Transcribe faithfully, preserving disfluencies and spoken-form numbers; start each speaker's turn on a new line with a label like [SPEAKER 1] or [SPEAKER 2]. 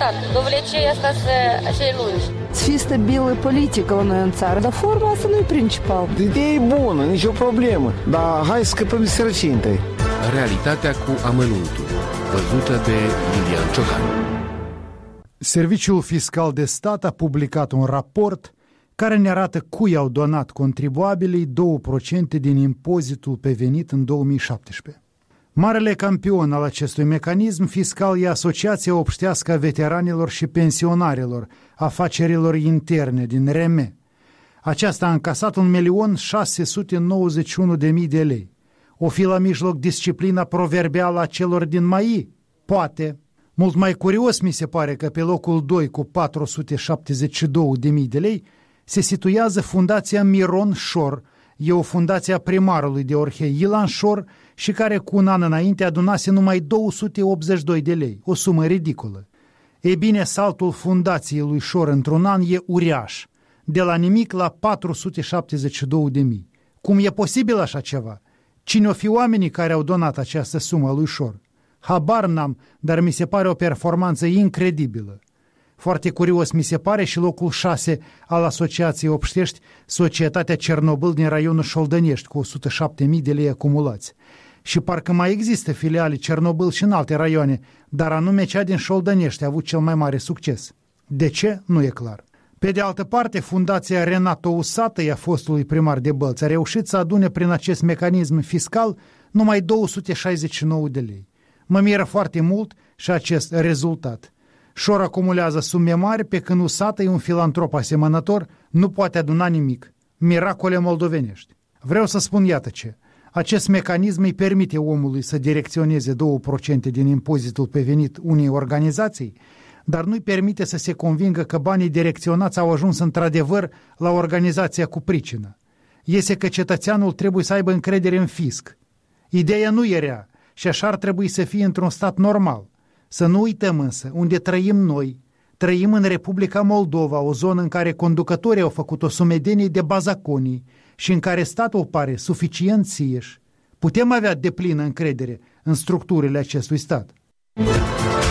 [SPEAKER 1] important. Dovlecei asta să cei lungi.
[SPEAKER 2] Să fie stabilă politică la noi în țară, dar forma asta nu e principal.
[SPEAKER 3] Ideea e bună, nicio problemă, dar hai să scăpăm de sărăcie întâi.
[SPEAKER 4] Realitatea cu amănuntul, văzută de Iulian Ciocan.
[SPEAKER 5] Serviciul Fiscal de Stat a publicat un raport care ne arată cui au donat contribuabilii două la sută din impozitul pe venit în două mii șaptesprezece. Marele campion al acestui mecanism fiscal e Asociația Obștească a Veteranilor și Pensionarilor Afacerilor Interne din R M. Aceasta a încasat un milion șase sute nouăzeci și unu de mii de lei. O fi la mijloc disciplina proverbială a celor din M A I? Poate. Mult mai curios mi se pare că pe locul doi cu patru sute șaptezeci și două de mii de lei se situează Fundația Miron Șor. E o fundație a primarului de Orhei Ilan Șor și care cu un an înainte adunase numai două sute optzeci și doi de lei, o sumă ridicolă. Ei bine, saltul fundației lui Șor într-un an e uriaș, de la nimic la patru sute șaptezeci și două de mii. Cum e posibil așa ceva? Cine o fi oamenii care au donat această sumă lui Șor? Habar n-am, dar mi se pare o performanță incredibilă. Foarte curios mi se pare și locul șase al Asociației Obștești, Societatea Cernobâl din raionul Șoldănești, cu o sută șapte mii de lei acumulați. Și parcă mai există filiale Cernobâl și în alte raioane, dar anume cea din Șoldănești a avut cel mai mare succes. De ce? Nu e clar. Pe de altă parte, Fundația Renato Usatăi, a fostului primar de Bălți, a reușit să adune prin acest mecanism fiscal numai două sute șaizeci și nouă de lei. Mă miră foarte mult și acest rezultat. Șor acumulează sume mari, pe când Usatăi, un filantrop asemănător, nu poate aduna nimic. Miracole moldovenești. Vreau să spun iată ce. Acest mecanism îi permite omului să direcționeze două la sută din impozitul pe venit unei organizații, dar nu-i permite să se convingă că banii direcționați au ajuns într-adevăr la organizația cu pricină. Iese că cetățeanul trebuie să aibă încredere în fisc. Ideea nu e rea și așa ar trebui să fie într-un stat normal. Să nu uităm însă, unde trăim noi, trăim în Republica Moldova, o zonă în care conducătorii au făcut o sumedenie de bazaconii și în care statul pare suficient sieș. Putem avea deplină încredere în structurile acestui stat.